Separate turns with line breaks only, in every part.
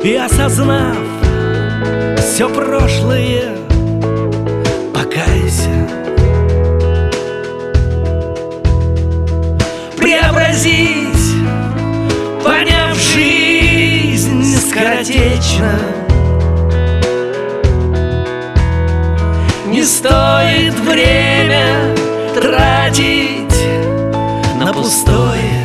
И осознав все прошлое, покайся. Преобразись, поняв жизнь скоротечна. Не стоит время тратить на пустое.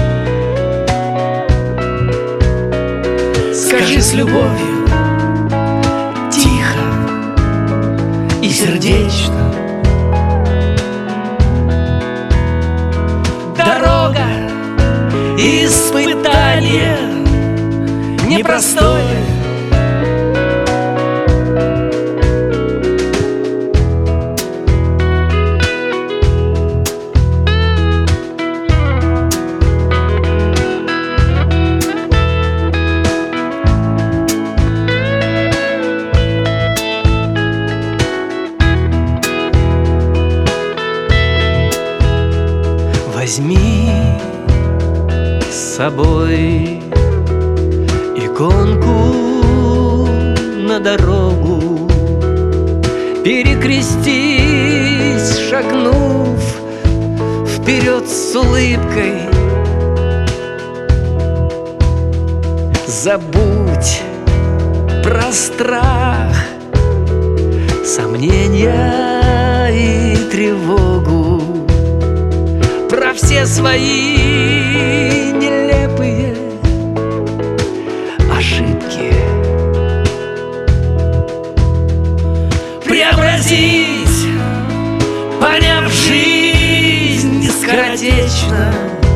Скажи с любовью, тихо и сердечно: дорога испытание непростое.
Возьми с собой иконку на дорогу, перекрестись, шагнув вперед с улыбкой. Забудь про страх, сомнения и тревогу, про все свои нелепые ошибки.
Преобразись, поняв жизнь скоротечна.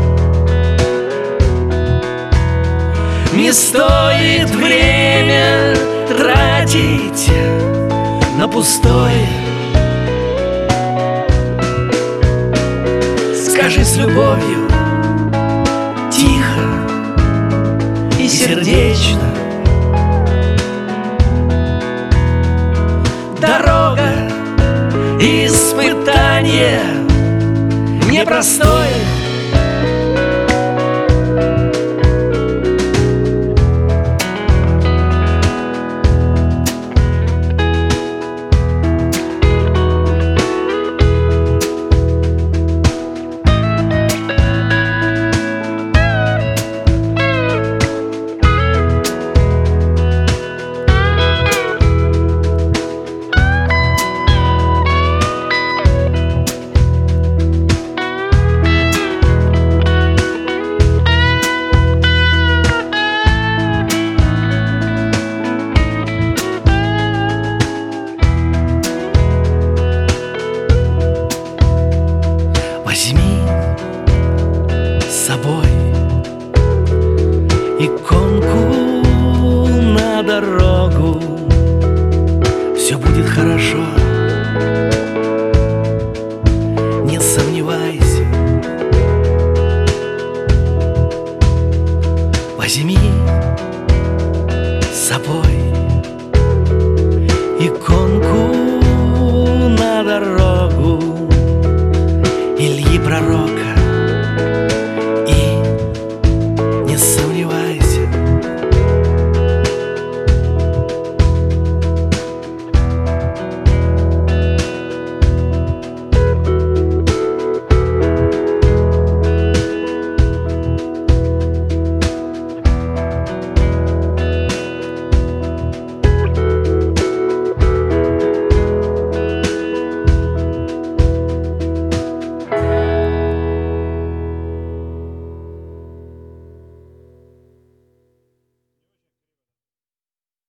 Не стоит время тратить на пустое. Скажи с любовью, тихо и сердечно: дорога испытание непростое. Возьми с собой иконку